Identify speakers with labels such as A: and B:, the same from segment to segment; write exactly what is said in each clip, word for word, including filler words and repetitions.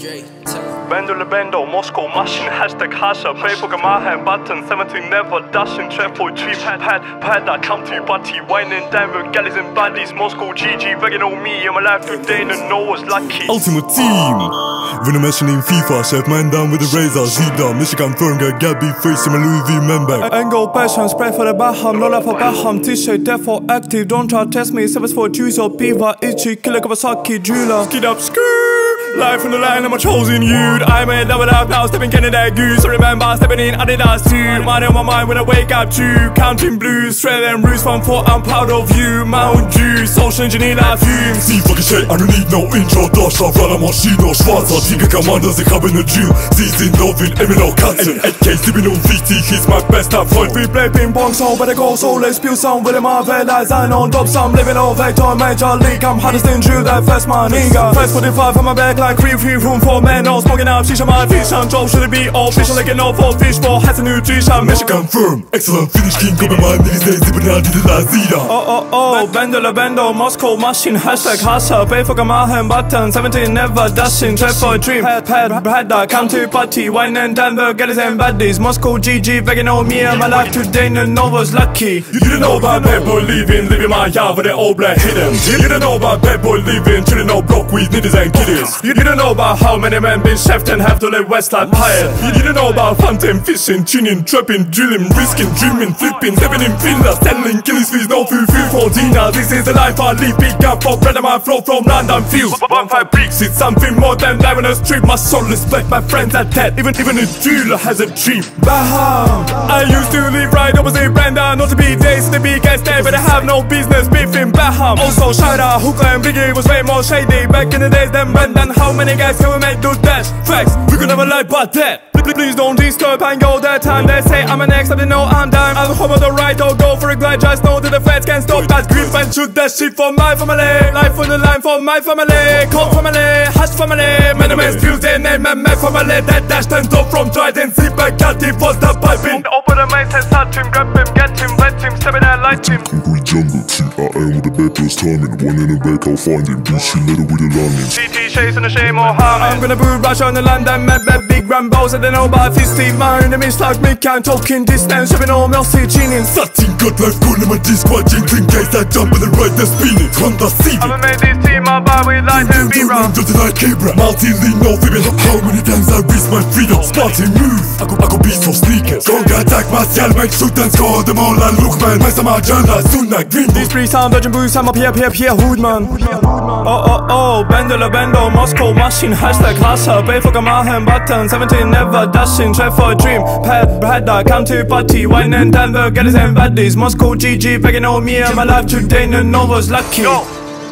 A: Bando le bando, Moscow machine, hashtag hasha, pay for Gamahan button, seventeen never dashing, trap for tree pad, pad, pad, I come to you, butty, whining Denver, galleys and baddies, Moscow G G, begging on me, and my life today, and no one's lucky.
B: Ultimate team! When I'm mentioning FIFA, chef man down with the razor, Zidane, Michigan firm, got Gabby face in my Louis V man bag.
C: Angle passion, spray for the Baham, no love for Baham, T-shirt, therefore active, don't try to test me, service for Jews or Piva, Ichi, killer Kawasaki, jeweler, skid up, skirt. Life from the line, I'm a chosen youth. I made love it up now, stepping Canada goose. I remember stepping in Adidas too. Money on my mind when I wake up too. Counting blues, Australian roots from four, I'm proud of you. Mount Dew, social engineer fumes.
B: Sie fucking shit, I don't need no intro. Deutschland, Raller Maschine, schwarzer Tiger Commander, ich habe ne Jew. Sie sind noch wie Emil Katzen. eight K, sieben und wichtig, he's my bester Freund.
C: We play ping pong, so better go, so let's spill some with him. I've had eyes, I know, top some living on vector, major league. I'm hardest in Jew, that first my nigga. First forty-five on my back. Like free, free room for men, all smoking up, shisha my fish on Joe, should it be official, like an awful fish for has a nutrition, Michigan
B: firm, excellent finish king, come my niggas, they zipping out to the Lazida.
C: Oh, oh, oh, bando la bando, Moscow machine, hashtag hasha, pay for Gamahan button, seventeen never dashing, trap for a dream, pad, pad, pad, come to party, wine and Denver, galleys and baddies, Moscow G G, begging on me and my life today, and no was lucky.
B: You didn't know about bad boy leaving, living my yard with the old black hidden. You didn't know about bad boy leaving, chilling no block with niggas and kiddies.
C: You didn't know about how many men been chefed and have to live west like pirate.
B: You didn't know about hunting, fishing, tuning, trapping, drilling, risking, dreaming, flipping, stepping in villas, selling, killing fees, no food, food for dinner. This is the life I live, big up for bread and my flow from London fields. One five bricks, it's something more than life on the street. My soul is black, my friends are dead. Even even a jeweler has a dream.
C: Baham. I used to live right opposite Brenda, not to be days in the big ass day, but I have no business beefing Baham. Also shout out Hookah and Biggie was way more shady back in the days than Brendan. How many guys can we make do dash? Facts, we could never lie about that. Please don't disturb and go that time. They say I'm an ex, I didn't know I'm done. I'm home of the right, I'll go for a glide. Just know that the feds can't stop that grip and shoot that shit for my family. Life on the line for my family. Cold family, hush family. Many men still their name and my family. That dash turned off from Trident. See back at him, was the piping.
A: Open the main and touch him, grab him, get him, let him, step in and light him.
D: Concrete jungle, T I am with the beddoor's timing. One in the back, I'll find him. Do she little with the longing.
A: C T shades and the shame or harm.
C: I'm gonna boot rush on the London map, that big Rambos. I don't know about fifty. My enemies like me can't talk in distance. Shipping all mercy, cheating.
B: Satting got life cool in my disc, watching clean case. I jump in the right, they're spinning. Honda Civic.
A: I'ma make this team up by with light and B-Rock.
B: Just like Cabra. Multi-lean, no female. How many times I risk my freedom? Spartan move. I go, I go beast for sneakers. Strong attack, martial, make shoot and score them all. I look man, my summer agenda, soon like green.
C: These three sound virgin boots, I'm up here, here, here, hood man. Oh, oh, oh, bando la bando, Moscow machine, hashtag hasha, pay for Gamahan button, seventeen never dashing, trap for a dream, pad, pad, come to party, wine and Denver, galleys and baddies, Moscow G G, begging on me and my life today, and no was lucky.
A: Yo,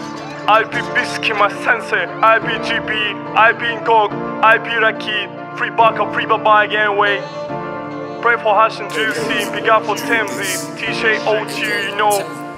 A: I be Bisky, my sensei, I be G B, I be Ngog, I be Rakid, free Baka, free Baba again way. Pray for Hash and Juicy, big up for Temzi, T-Shay O T, you know.